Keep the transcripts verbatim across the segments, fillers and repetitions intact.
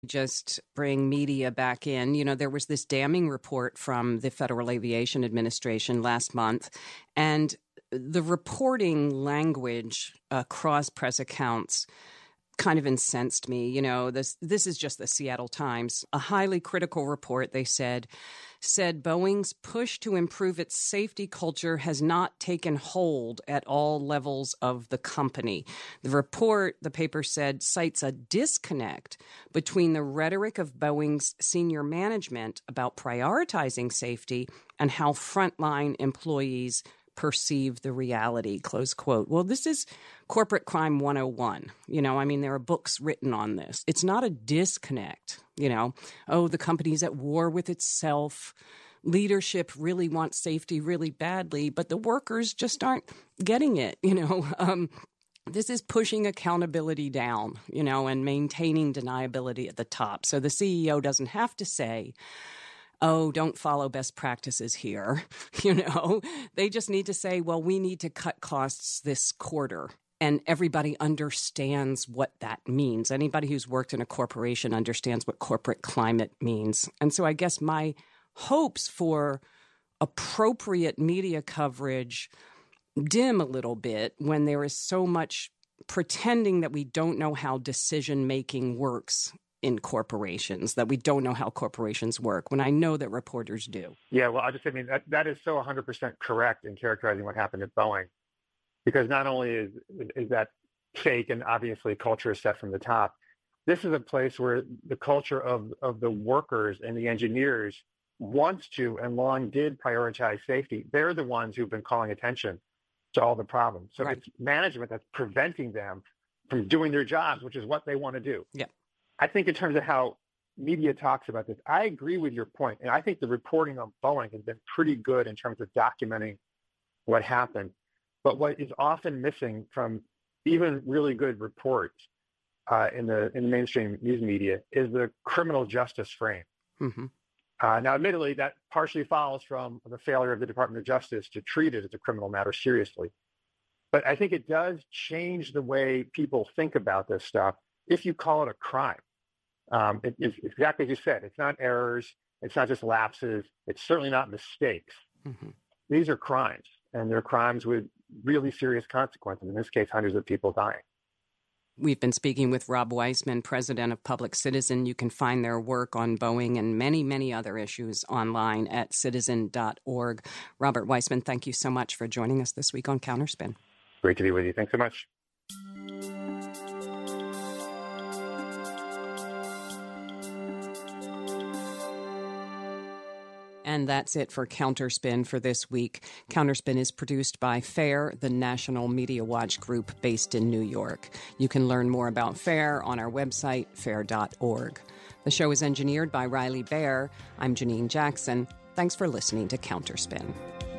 Just bring media back in. You know, there was this damning report from the Federal Aviation Administration last month, and the reporting language across press accounts kind of incensed me. You know, this this is just the Seattle Times. A highly critical report, they said, said Boeing's push to improve its safety culture has not taken hold at all levels of the company. The report, the paper said, cites a disconnect between the rhetoric of Boeing's senior management about prioritizing safety and how frontline employees perceive the reality, close quote. Well, this is corporate crime one oh one. You know, I mean, there are books written on this. It's not a disconnect, you know. Oh, the company's at war with itself. Leadership really wants safety really badly, but the workers just aren't getting it, you know. Um, this is pushing accountability down, you know, and maintaining deniability at the top. So the C E O doesn't have to say, oh, don't follow best practices here. You know, they just need to say, well, we need to cut costs this quarter. And everybody understands what that means. Anybody who's worked in a corporation understands what corporate climate means. And so I guess my hopes for appropriate media coverage dim a little bit when there is so much pretending that we don't know how decision-making works in corporations, that we don't know how corporations work, when I know that reporters do. Yeah, well, I just I mean, that, that is so one hundred percent correct in characterizing what happened at Boeing, because not only is, is that fake and obviously culture is set from the top, this is a place where the culture of, of the workers and the engineers wants to and long did prioritize safety. They're the ones who've been calling attention to all the problems. So right. It's management that's preventing them from doing their jobs, which is what they want to do. Yeah. I think in terms of how media talks about this, I agree with your point. And I think the reporting on Boeing has been pretty good in terms of documenting what happened. But what is often missing from even really good reports uh, in the in the mainstream news media is the criminal justice frame. Mm-hmm. Uh, now, admittedly, that partially follows from the failure of the Department of Justice to treat it as a criminal matter seriously. But I think it does change the way people think about this stuff if you call it a crime. Um, it, it's exactly as you said. It's not errors. It's not just lapses. It's certainly not mistakes. Mm-hmm. These are crimes, and they're crimes with really serious consequences. In this case, hundreds of people dying. We've been speaking with Rob Weissman, president of Public Citizen. You can find their work on Boeing and many, many other issues online at citizen dot org. Robert Weissman, thank you so much for joining us this week on Counterspin. Great to be with you. Thanks so much. And that's it for Counterspin for this week. Counterspin is produced by FAIR, the National Media Watch group based in New York. You can learn more about FAIR on our website, fair dot org. The show is engineered by Riley Baer. I'm Janine Jackson. Thanks for listening to Counterspin.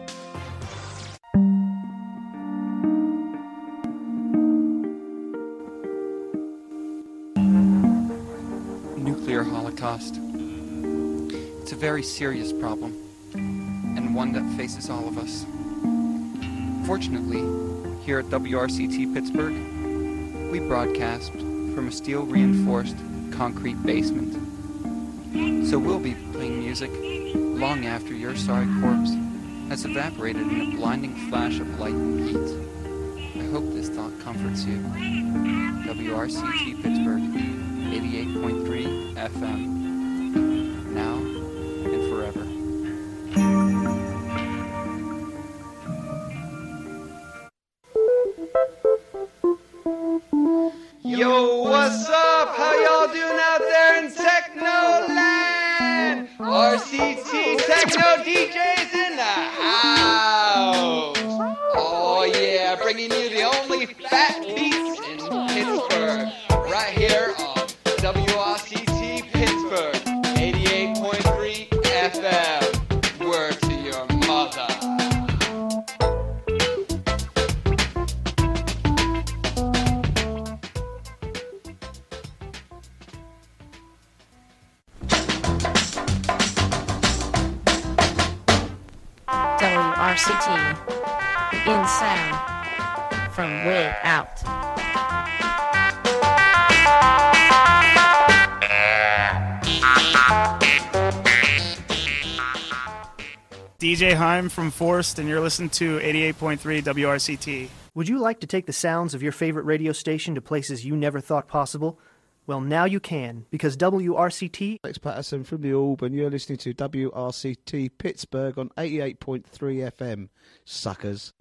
Nuclear holocaust. It's a very serious problem, and one that faces all of us. Fortunately, here at W R C T Pittsburgh, we broadcast from a steel-reinforced concrete basement. So we'll be playing music long after your sorry corpse has evaporated in a blinding flash of light and heat. I hope this thought comforts you. W R C T Pittsburgh, eighty-eight point three F M. Now and forever. Yo, what's up? How y'all doing out there in Technoland? R C T Techno D Js in the house. Oh yeah, bringing you the only fat beats in Pittsburgh. Right here on W R C T Pittsburgh, eighty-eight point three F M. Word to your mother. W R C T, in sound, from way out. D J Heim from Forst, and you're listening to eighty-eight point three W R C T. Would you like to take the sounds of your favorite radio station to places you never thought possible? Well, now you can, because W R C T... Alex Patterson from the Orb, and you're listening to W R C T Pittsburgh on eighty-eight point three F M. Suckers.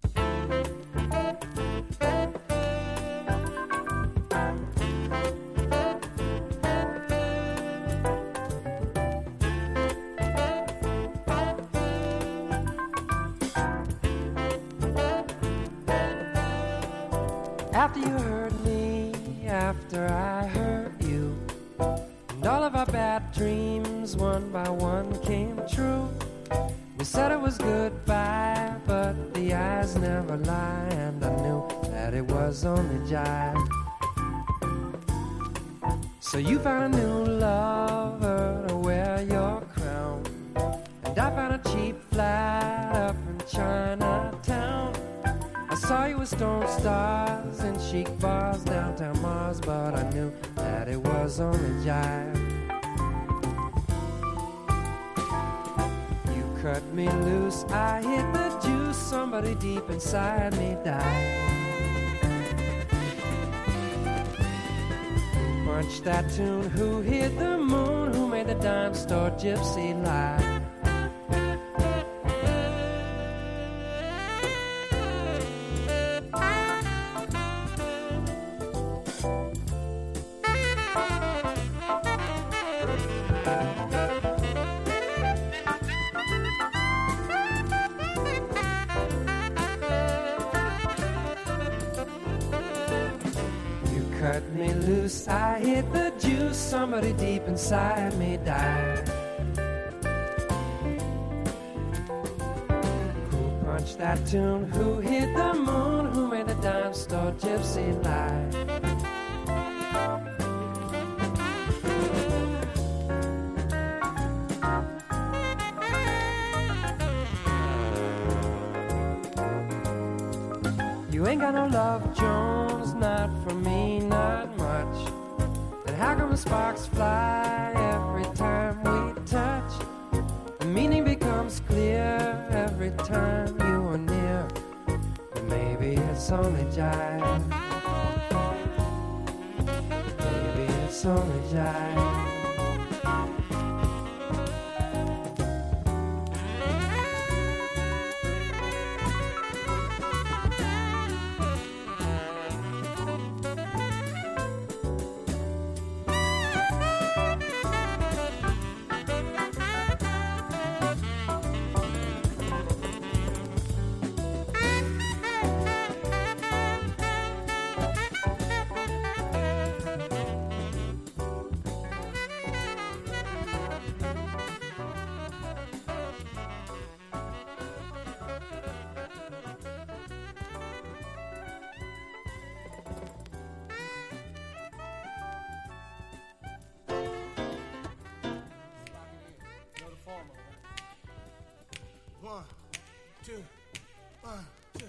After you hurt me, after I hurt you, and all of our bad dreams one by one came true. We said it was goodbye, but the eyes never lie, and I knew that it was only jive. So you found a new lover to wear your crown, and I found a cheap flat up in Chinatown. I saw you with stone stars and chic bars downtown Mars, but I knew that it was only jive. You cut me loose, I hit the juice, somebody deep inside me died. Who punched that tune, who hit the moon, who made the dime store gypsy lie? Cut me loose, I hit the juice, somebody deep inside me died. Who punched that tune, who hit the moon, who made the dime store gypsy lie? You ain't got no love, Jones, not for me, not much. And how come the sparks fly every time we touch? The meaning becomes clear every time you are near. But maybe it's only jive. Maybe it's only jive. One, two, one, two.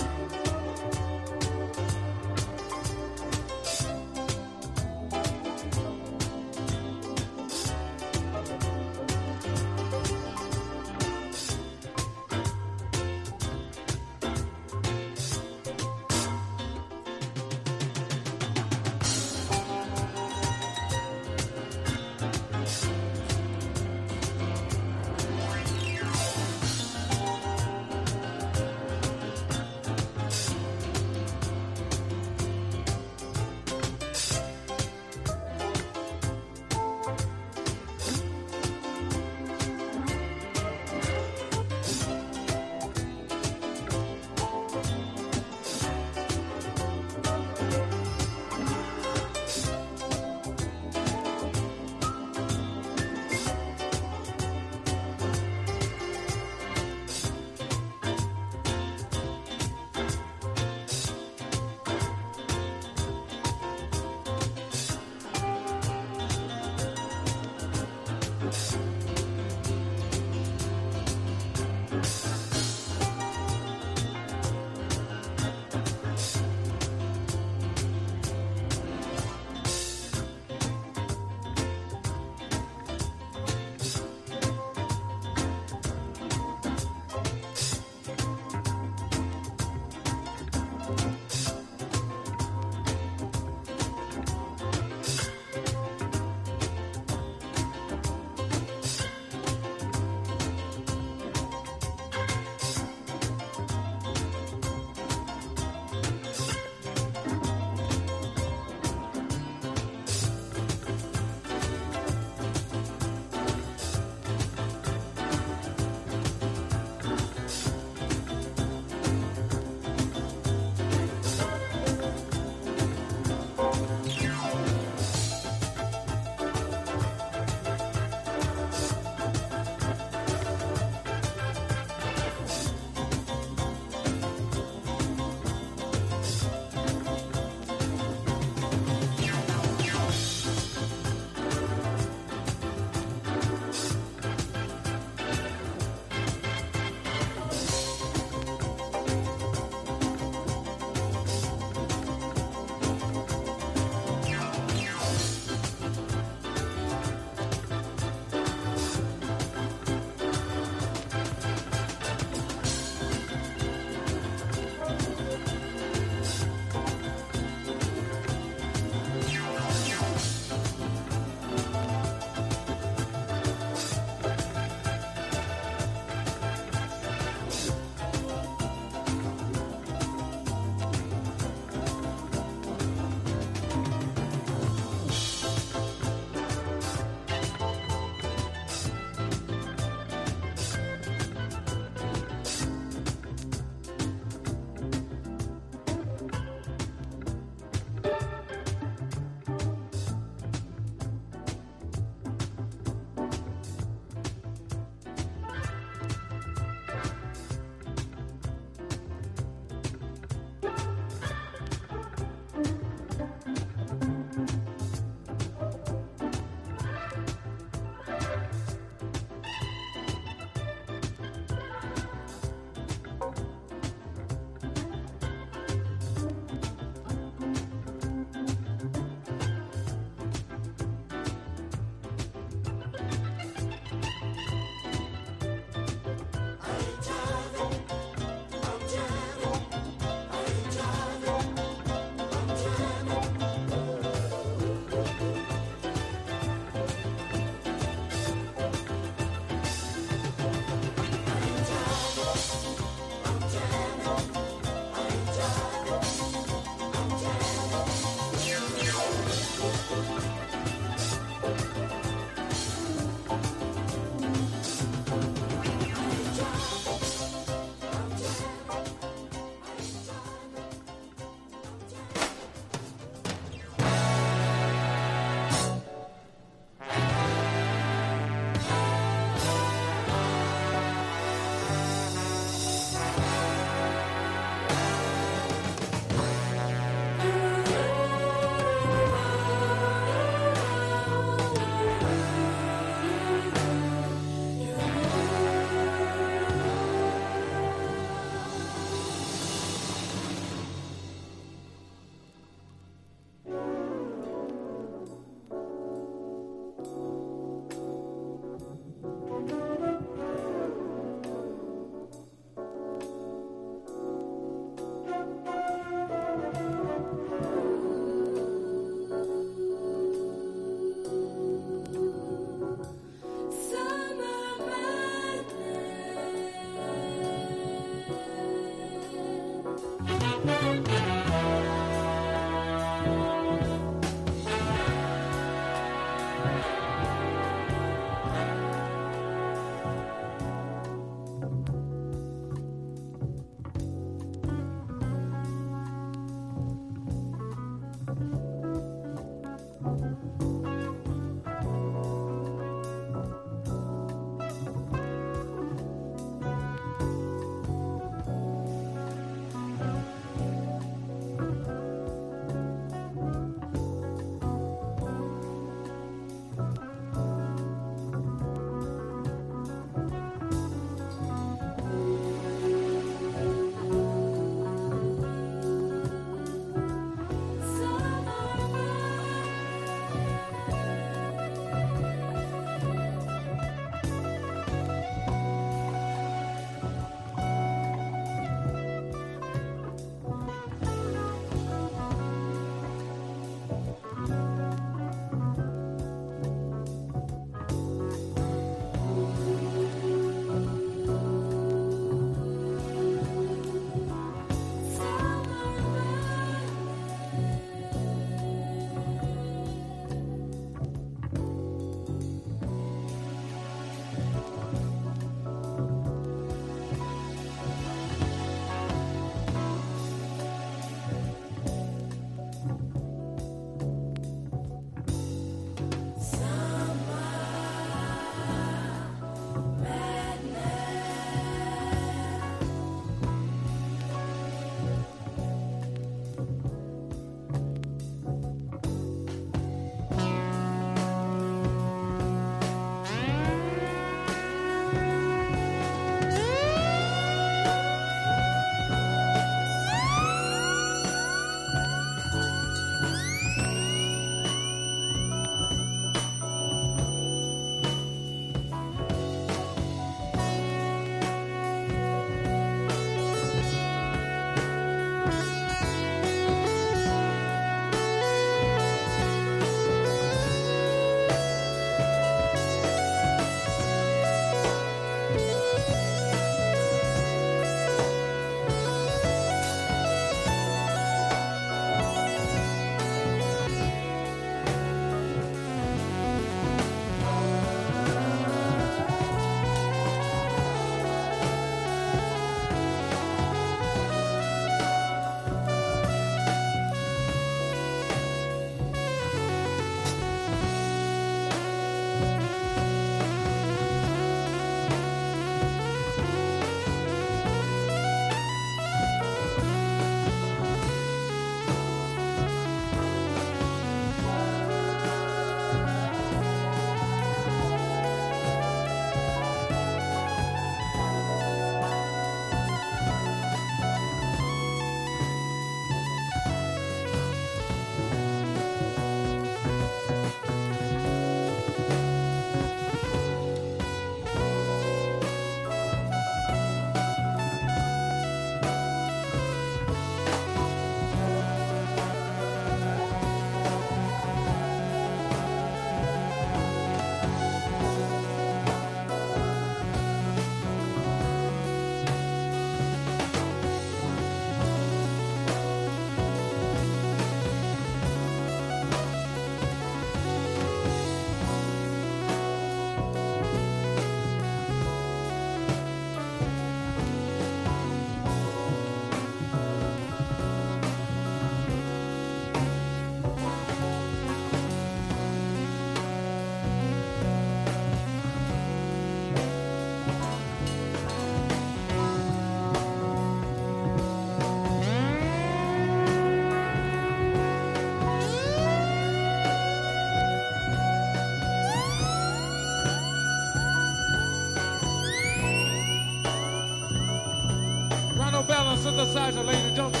so, ladies and gentlemen.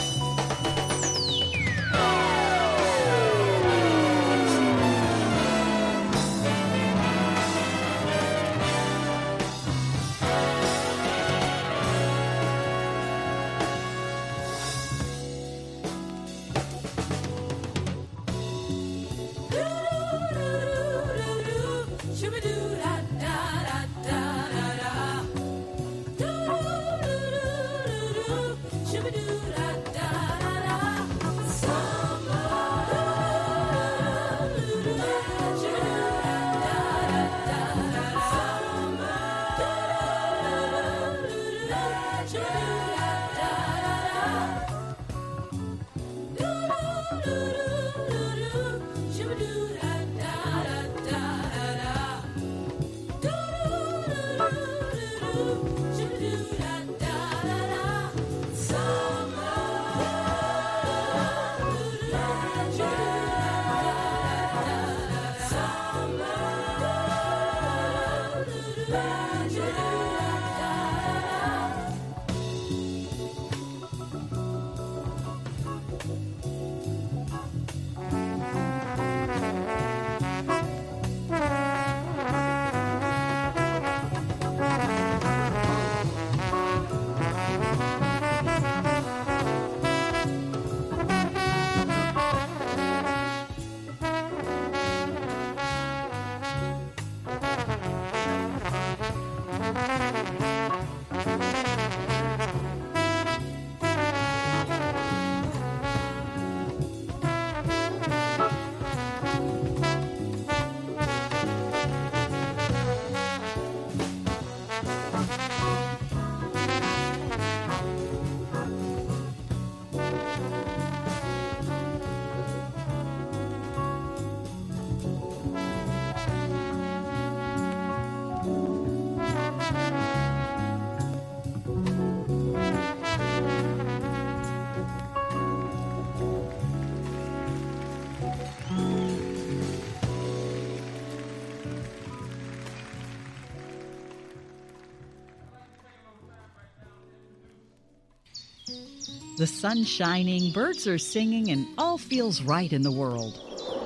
The sun's shining, birds are singing, and all feels right in the world.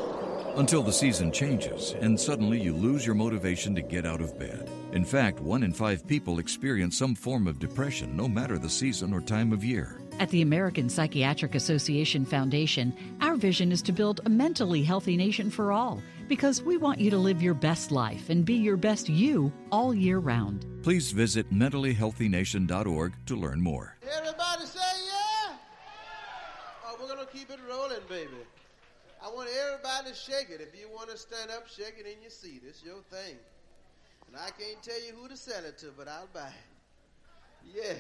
Until the season changes, and suddenly you lose your motivation to get out of bed. In fact, one in five people experience some form of depression, no matter the season or time of year. At the American Psychiatric Association Foundation, our vision is to build a mentally healthy nation for all, because we want you to live your best life and be your best you all year round. Please visit mentally healthy nation dot org to learn more. Everybody say yeah! Oh, we're going to keep it rolling, baby. I want everybody to shake it. If you want to stand up, shake it in your seat. It's your thing. And I can't tell you who to sell it to, but I'll buy it. Yeah.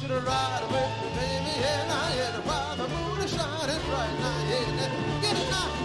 to ride with me, baby. Yeah, now, yeah, while the moon is shining bright now, yeah, get it now.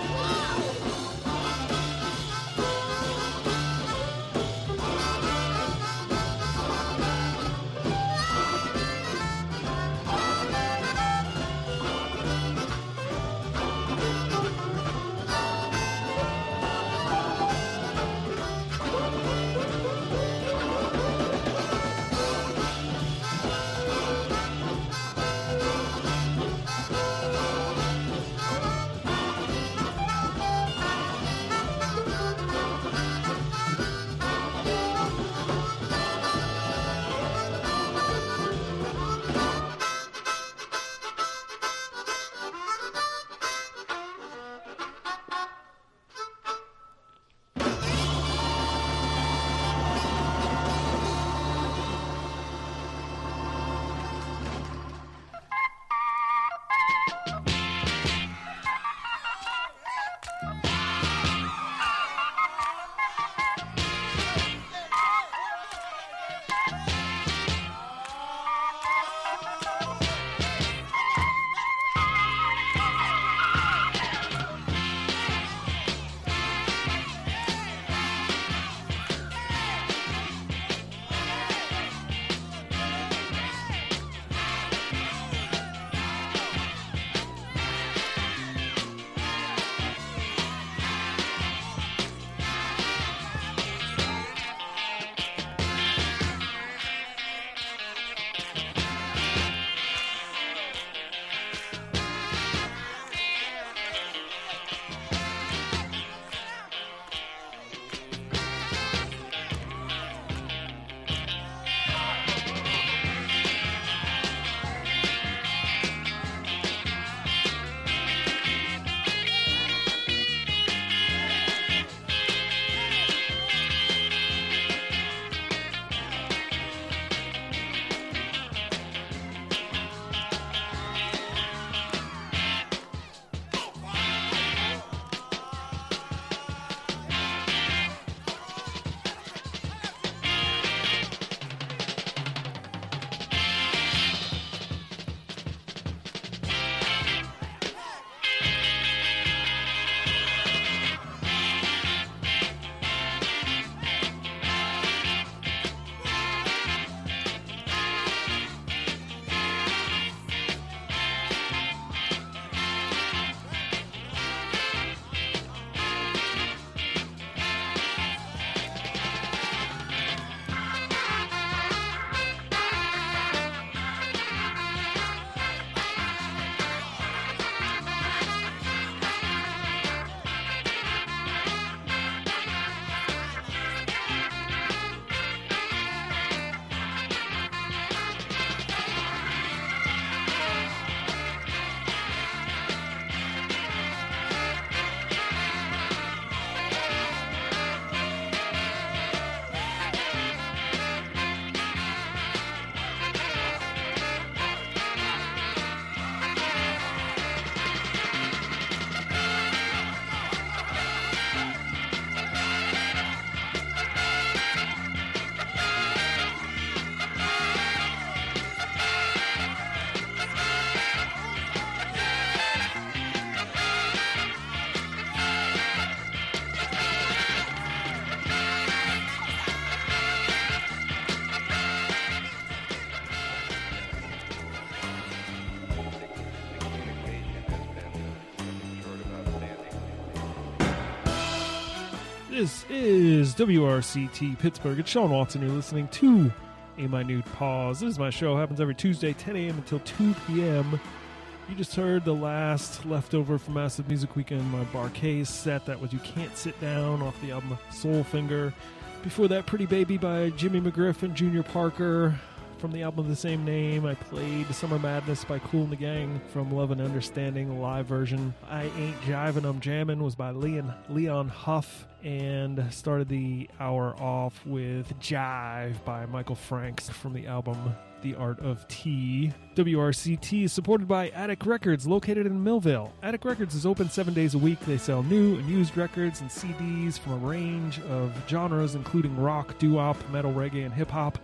This is W R C T Pittsburgh. It's Sean Watson. You're listening to A Minute Pause. This is my show. It happens every Tuesday, ten a.m. until two p.m. You just heard the last leftover from Massive Music Weekend, my Bar-Kays set. That was You Can't Sit Down off the album Soulfinger. Before that, Pretty Baby by Jimmy McGriff and Junior Parker. From the album of the same name, I played Summer Madness by Kool and the Gang from Love and Understanding, the live version. I Ain't Jivin', I'm Jammin' was by Leon, Leon Huff, and started the hour off with Jive by Michael Franks from the album The Art of Tea. W R C T is supported by Attic Records, located in Millville. Attic Records is open seven days a week. They sell new and used records and C Ds from a range of genres, including rock, doo-wop, metal, reggae, and hip-hop.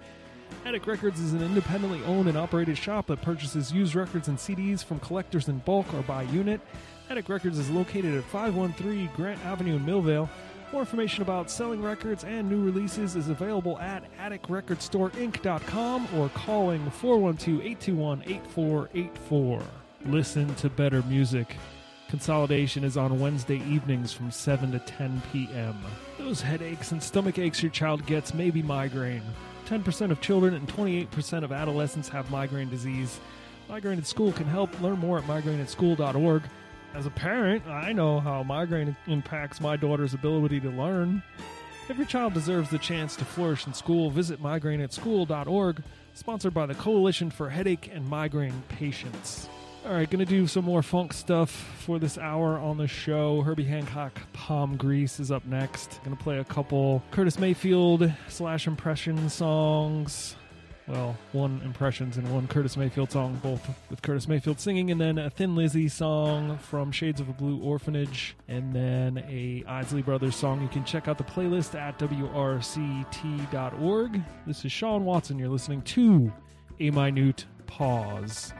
Attic Records is an independently owned and operated shop that purchases used records and C Ds from collectors in bulk or by unit. Attic Records is located at five one three Grant Avenue in Millvale. More information about selling records and new releases is available at attic record store inc dot com or calling four one two, eight two one, eight four eight four. Listen to better music. Consolidation is on Wednesday evenings from seven to ten p.m. Those headaches and stomach aches your child gets may be migraine. ten percent of children and twenty-eight percent of adolescents have migraine disease. Migraine at School can help. Learn more at migraine at school dot org. As a parent, I know how migraine impacts my daughter's ability to learn. Every child deserves the chance to flourish in school. Visit migraine at school dot org, sponsored by the Coalition for Headache and Migraine Patients. All right, going to do some more funk stuff for this hour on the show. Herbie Hancock, Palm Grease is up next. Going to play a couple Curtis Mayfield slash impression songs. Well, one Impressions and one Curtis Mayfield song, both with Curtis Mayfield singing, and then a Thin Lizzy song from Shades of a Blue Orphanage, and then a Isley Brothers song. You can check out the playlist at W R C T dot org. This is Sean Watson. You're listening to A Minute Pause.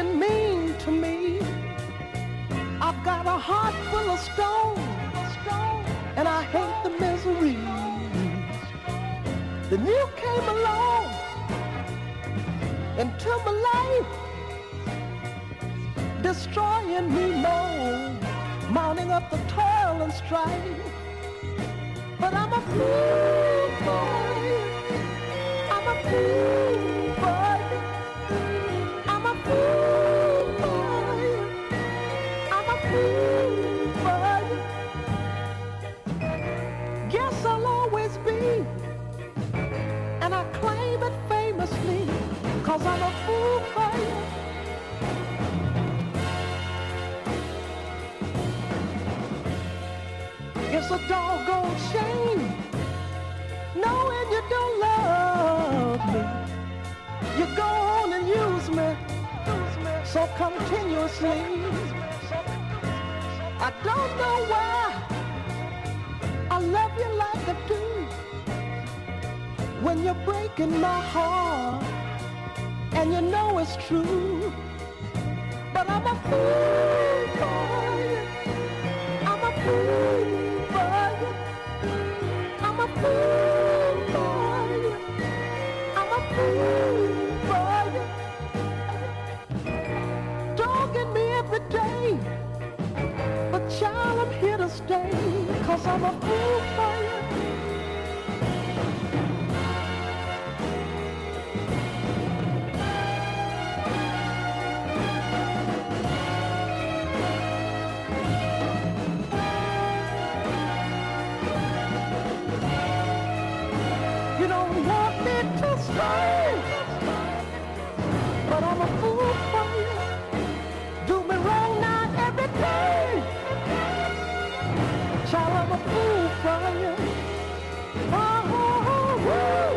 been mean to me. I've got a heart full of stone, and I hate the misery. Then you came along into my life, destroying me more, mounting up the toil and strife. But I'm a fool for you. I'm a fool for you. I'm a fool for you. I'm a fool for you. Guess I'll always be, and I claim it famously, 'cause I'm a fool for you. It's a doggone shame knowing you don't love me. You go on and use me so continuously. I don't know why I love you like I do when you're breaking my heart and you know it's true. But I'm a fool for you. I'm a fool. I'm a fool for you. I'm a fool for you. Dogging me every day, but child, I'm here to stay, 'cause I'm a fool for you. But I'm a fool for you. Do me wrong now every day. Child, I'm a fool for you. Oh, oh, oh, oh.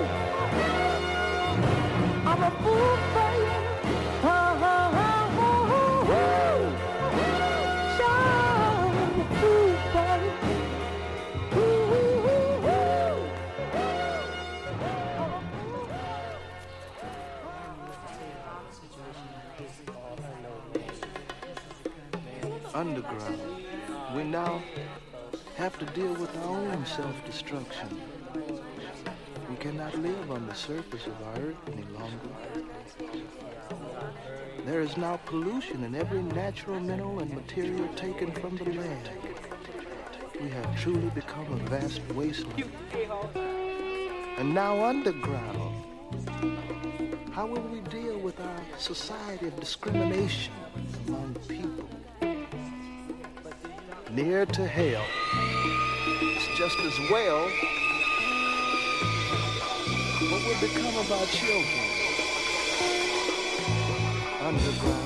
I'm a fool for you. Oh, oh, oh, oh, oh. Child, I'm a fool for you. Ooh, ooh, ooh, ooh. Underground, we now have to deal with our own self-destruction. We cannot live on the surface of our earth any longer. There is now pollution in every natural mineral and material taken from the land. We have truly become a vast wasteland. And now underground, how will we deal with our society of discrimination among people? Near to hell, it's just as well. What will become of our children? Underground.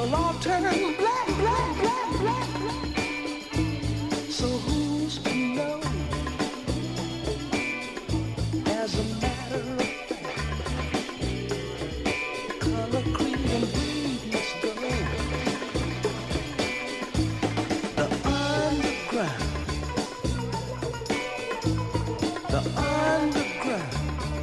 It'll all turn black, black, black, black. So who's to know? As a matter of fact, color, creed, and breed must go. The underground. The underground.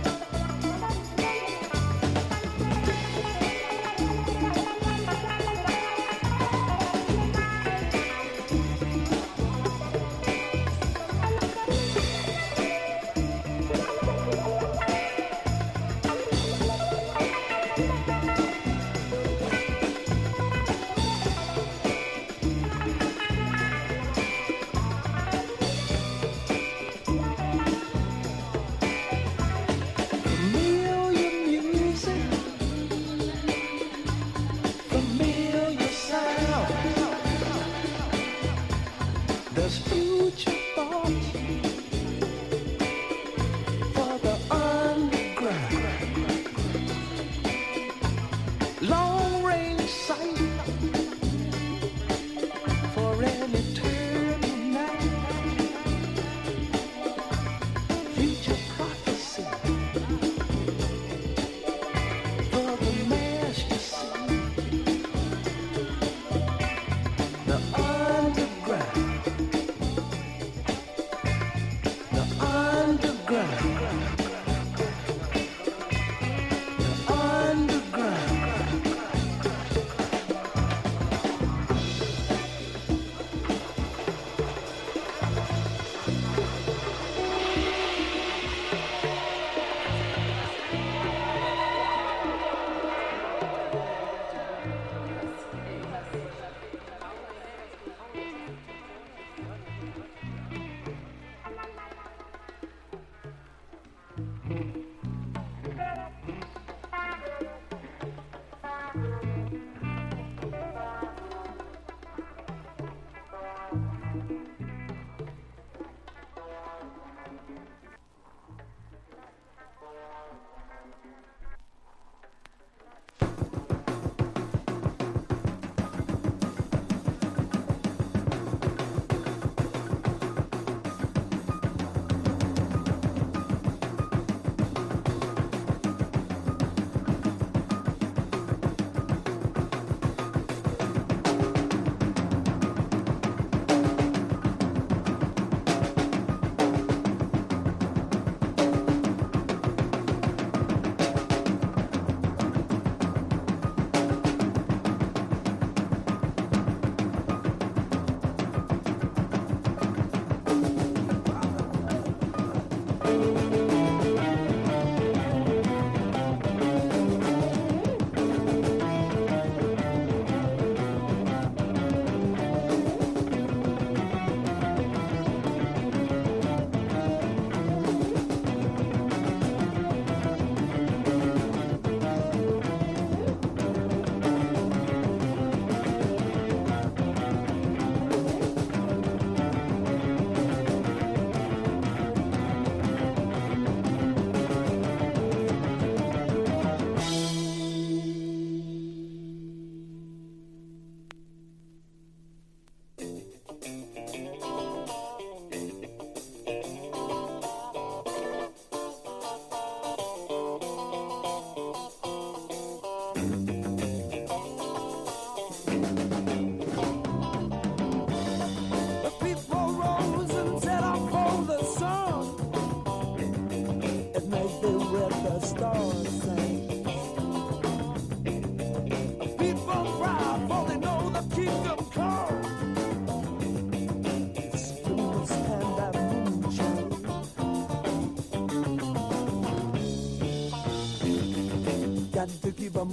Got to keep on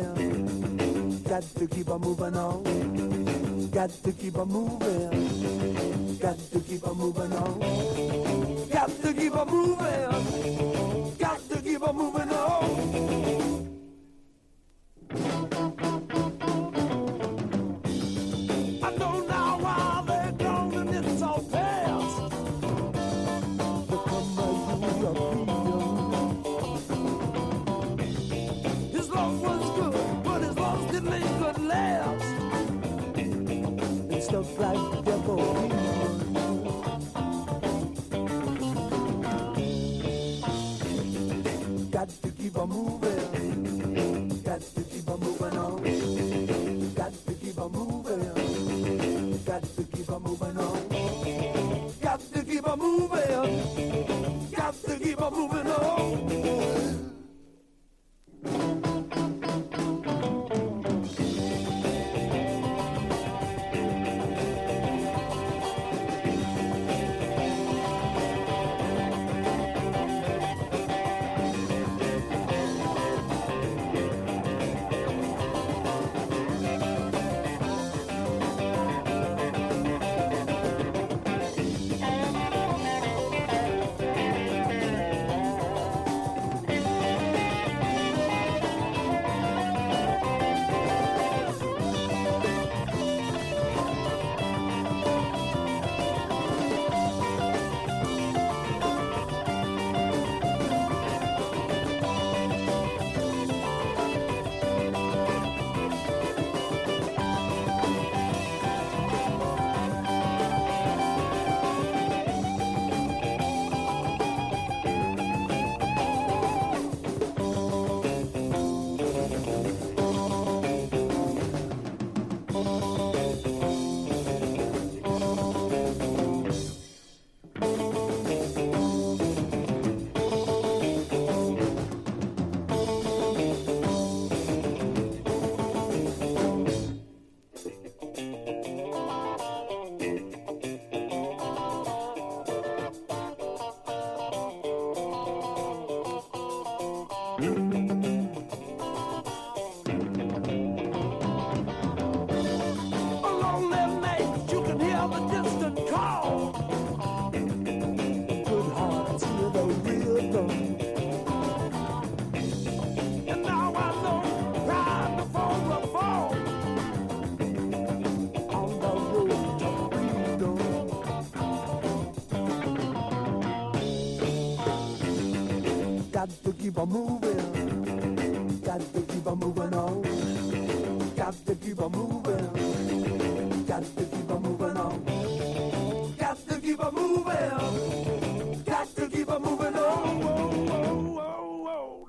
moving. Got to keep on moving on. Got to keep on moving. Got to keep on moving on. Got to keep on moving. Got to keep on moving on. I know now why they're gone and it's all past. Become a European. His love was good, but his love didn't make good last. look like the devil. Got to keep on moving. Got to keep on moving on. Got to keep on moving. Got to keep on moving on. Got to keep on moving. Got to keep on moving on. Along them nights you can hear the distant call. Good hearts hear the rhythm. And now I know pride before the fall. On the road to freedom. Got to keep on moving. Got to keep on moving on. Got to keep on moving. Got to keep on moving on. Got to keep on moving. Got to keep on moving on. Whoa, whoa, whoa,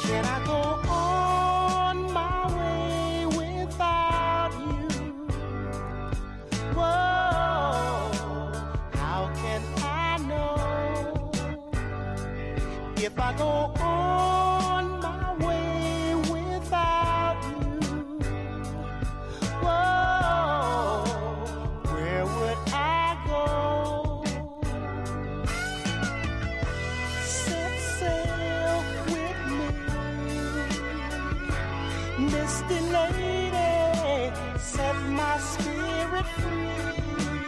Can I go on my way without you? Whoa, how can I know if I go on my way without you? Whoa, where would I go? Set sail with me, misty lady, set my spirit free.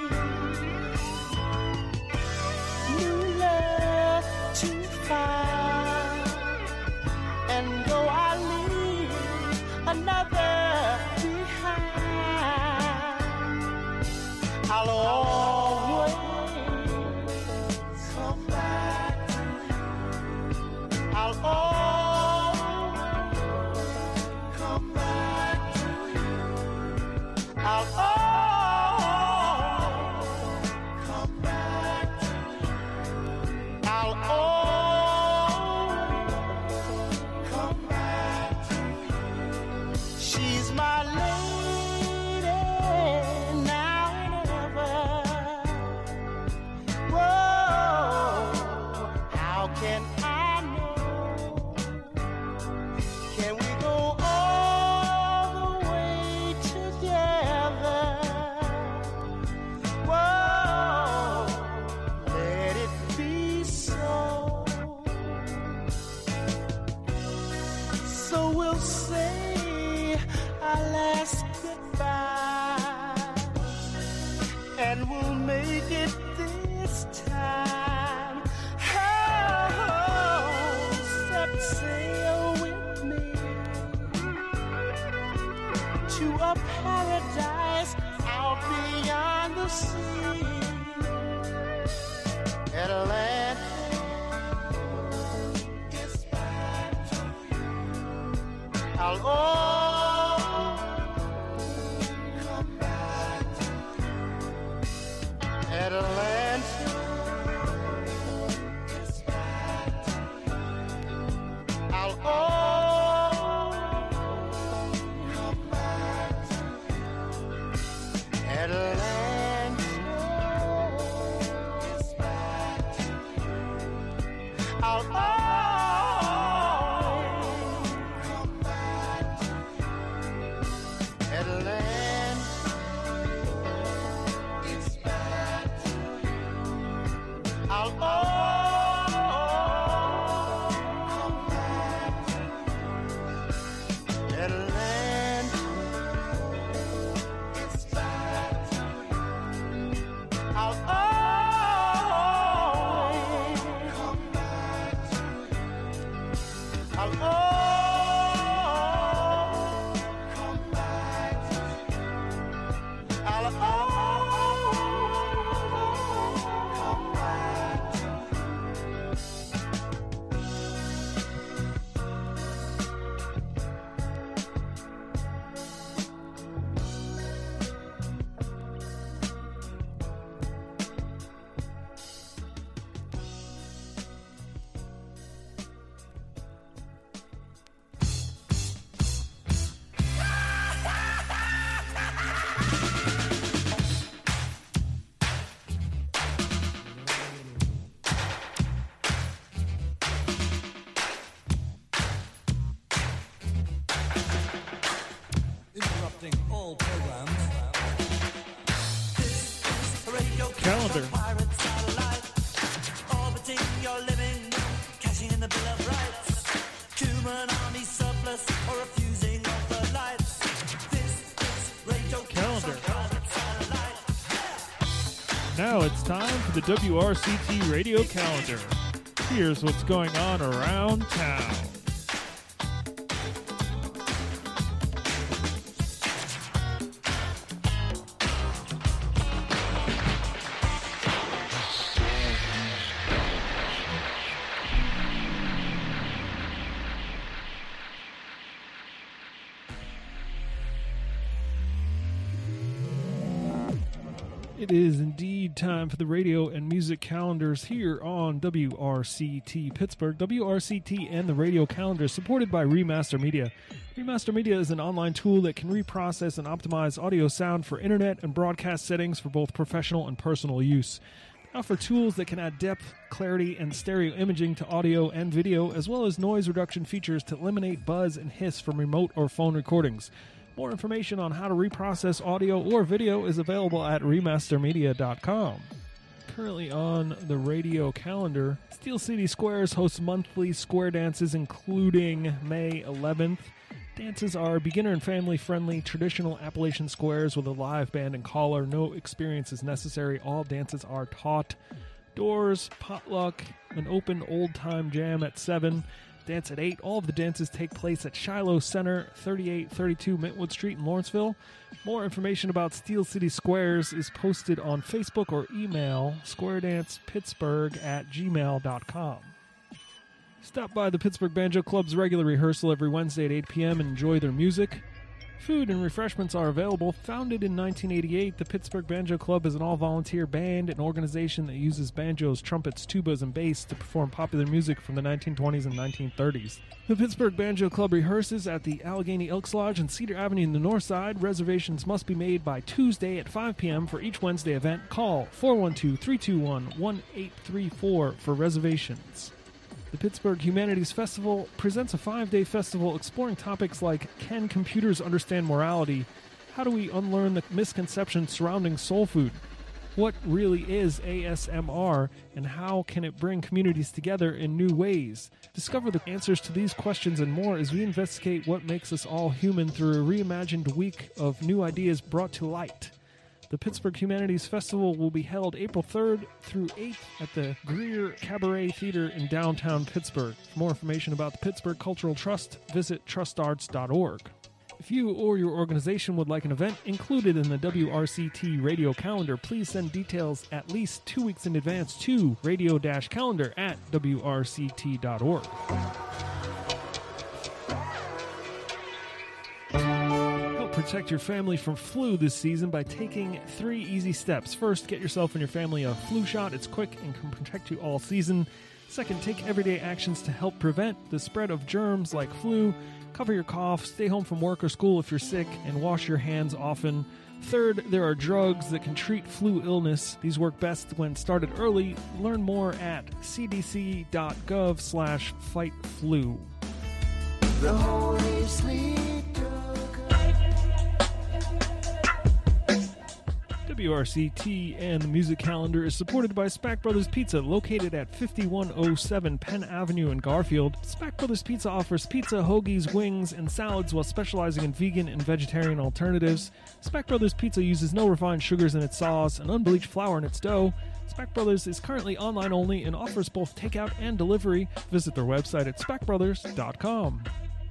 New love to find, and though I leave another behind, I'll always come back to you. I'll always come back to you. I'll always come back to you. I'll always come back to you. She's my lady now and ever. Whoa, how can I know? Can we go all the way together? Whoa, let it be so. So we'll say our last goodbye, and we'll make it this time. Oh, set sail with me to a paradise out beyond the sea. Atlantis is back to you. I'll always come back to you. Atlantis is back to you. I'll always come back to you. Atlantis is back to you. I'll always come back to you. Atlantis is back to you. I'll always come back to you. Atlantis is back to you. I'll always come back to you. I'll always come back to you. I'll always come back to you. Interrupting all programs. This is a radio Calendar. pirate satellite, orbiting your living room, cashing in the Bill of Rights. Human army surplus or refusing of the lights. This is radio Calendar. pirate satellite. Now it's time for the W R C T radio calendar. Here's what's going on around town. It is indeed time for the radio and music calendars here on W R C T Pittsburgh. W R C T and the radio calendar supported by Remaster Media. Remaster Media is an online tool that can reprocess and optimize audio sound for internet and broadcast settings for both professional and personal use. They offer tools that can add depth, clarity, and stereo imaging to audio and video, as well as noise reduction features to eliminate buzz and hiss from remote or phone recordings. More information on how to reprocess audio or video is available at remaster media dot com. Currently on the radio calendar, Steel City Squares hosts monthly square dances including May eleventh. Dances are beginner and family-friendly traditional Appalachian squares with a live band and caller. No experience is necessary. All dances are taught. Doors, potluck, an open old-time jam at seven. Dance at eight. All of the dances take place at Shiloh Center, thirty-eight thirty-two Mintwood Street in Lawrenceville. More information about Steel City Squares is posted on Facebook or email squaredancepittsburgh at gmail dot com. Stop by the Pittsburgh Banjo Club's regular rehearsal every Wednesday at eight p.m. and enjoy their music. Food and refreshments are available. Founded in nineteen eighty-eight, the Pittsburgh Banjo Club is an all-volunteer band and organization that uses banjos, trumpets, tubas, and bass to perform popular music from the nineteen twenties and nineteen thirties. The Pittsburgh Banjo Club rehearses at the Allegheny Elks Lodge on Cedar Avenue in the north side. Reservations must be made by Tuesday at five p.m. for each Wednesday event. Call four one two, three two one, one eight three four for reservations. The Pittsburgh Humanities Festival presents a five-day festival exploring topics like, can computers understand morality? How do we unlearn the misconceptions surrounding soul food? What really is A S M R, and how can it bring communities together in new ways? Discover the answers to these questions and more as we investigate what makes us all human through a reimagined week of new ideas brought to light. The Pittsburgh Humanities Festival will be held April third through eighth at the Greer Cabaret Theater in downtown Pittsburgh. For more information about the Pittsburgh Cultural Trust, visit trust arts dot org. If you or your organization would like an event included in the W R C T radio calendar, please send details at least two weeks in advance to radio-calendar at W R C T dot org. Protect your family from flu this season by taking three easy steps. First, get yourself and your family a flu shot. It's quick and can protect you all season. Second, take everyday actions to help prevent the spread of germs like flu. Cover your cough, stay home from work or school if you're sick, and wash your hands often. Third, there are drugs that can treat flu illness. These work best when started early. Learn more at c d c dot gov slash fight flu. The Holy Sleep. W R C T and the music calendar is supported by Spack Brothers Pizza, located at fifty-one oh seven Penn Avenue in Garfield. Spack Brothers Pizza offers pizza, hoagies, wings, and salads while specializing in vegan and vegetarian alternatives. Spack Brothers Pizza uses no refined sugars in its sauce and unbleached flour in its dough. Spack Brothers is currently online only and offers both takeout and delivery. Visit their website at spack brothers dot com.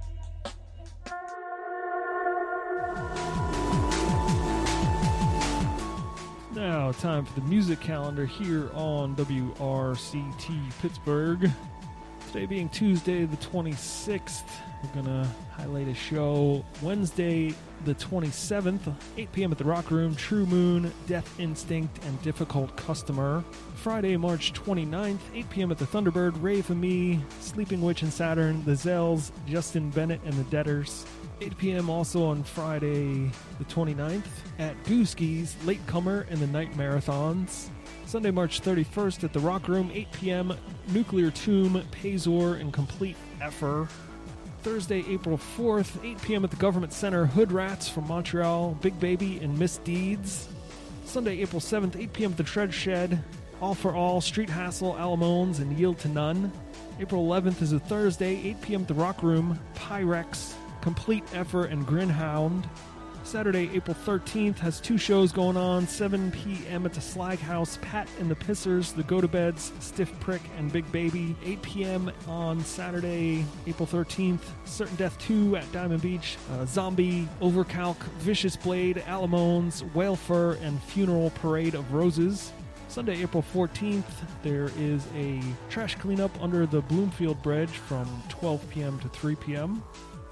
Now, time for the music calendar here on W R C T Pittsburgh. Today being Tuesday the twenty-sixth, we're going to highlight a show Wednesday the twenty-seventh, eight p.m. at the Rock Room, True Moon, Death Instinct, and Difficult Customer. Friday, March twenty-ninth, eight p.m. at the Thunderbird, Ray for Me, Sleeping Witch and Saturn, The Zells, Justin Bennett and the Deaders. eight p.m. also on Friday the twenty-ninth at Gooski's, Latecomer and the Night Marathons. Sunday, March thirty-first at the Rock Room, eight p.m. Nuclear Tomb, Pazor, and Complete Effer. Thursday, April fourth, eight p.m. at the Government Center, Hood Rats from Montreal, Big Baby, and Misdeeds. Sunday, April seventh, eight p.m. at the Tread Shed, All for All, Street Hassle, Alamones, and Yield to None. April eleventh is a Thursday, eight p.m. at the Rock Room, Pyrex, Complete Effer, and Grinhound. Saturday, April thirteenth has two shows going on, seven p.m. at the Slag House, Pat and the Pissers, The Go-To-Beds, Stiff Prick, and Big Baby. eight p.m. on Saturday, April thirteenth, Certain Death two at Diamond Beach, uh, Zombie, Overcalc, Vicious Blade, Alamones, Whale Fur, and Funeral Parade of Roses. Sunday, April fourteenth, there is a trash cleanup under the Bloomfield Bridge from twelve p.m. to three p.m.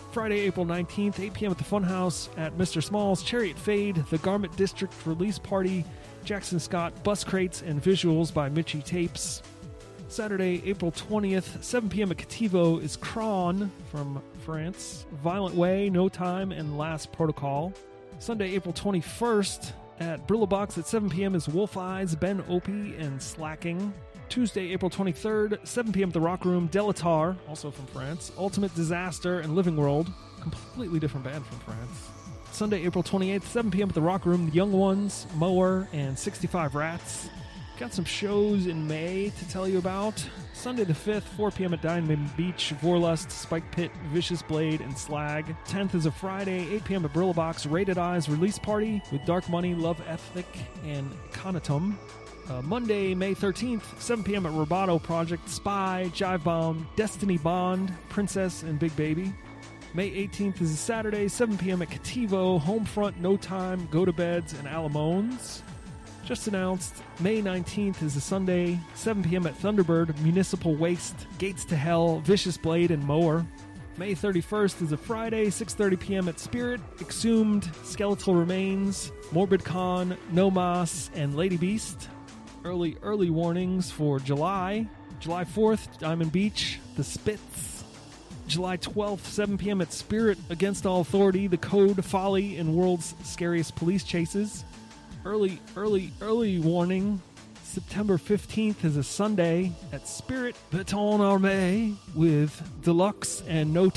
Friday, April nineteenth, eight p.m. at the Funhouse at Mister Small's, Chariot Fade, The Garment District Release Party, Jackson Scott, Bus Crates, and Visuals by Mitchie Tapes. Saturday, April twentieth, seven p.m. at Cativo is Kron from France, Violent Way, No Time, and Last Protocol. Sunday, April twenty-first, at Brillo Box at seven p.m. is Wolf Eyes, Ben Opie, and Slacking. Tuesday, April twenty-third, seven p.m. at the Rock Room, Delatar, also from France, Ultimate Disaster, and Living World, completely different band from France. Sunday, April twenty-eighth, seven p.m. at the Rock Room, The Young Ones, Mower, and sixty-five Rats. Got some shows in May to tell you about. Sunday the fifth, four p.m. at Diamond Beach, Vorlust, Spike Pit, Vicious Blade, and Slag. tenth is a Friday, eight p.m. at Brillo Box, Rated Eyes Release Party with Dark Money, Love Ethic, and Conatum. Uh, Monday, May thirteenth, seven p.m. at Roboto Project, Spy, Jive Bomb, Destiny Bond, Princess, and Big Baby. May eighteenth is a Saturday, seven p.m. at Cativo, Homefront, No Time, Go to Beds, and Alamones. Just announced, May nineteenth is a Sunday, seven p.m. at Thunderbird, Municipal Waste, Gates to Hell, Vicious Blade, and Mower. May thirty-first is a Friday, six thirty p.m. at Spirit, Exhumed, Skeletal Remains, Morbid Con, No Mas, and Lady Beast. Early, early warnings for July. July fourth, Diamond Beach, The Spits. July twelfth, seven p.m. at Spirit, Against All Authority, The Code, Folly, and World's Scariest Police Chases. Early, early, early warning. September fifteenth is a Sunday at Spirit, Baton Armé with Deluxe and No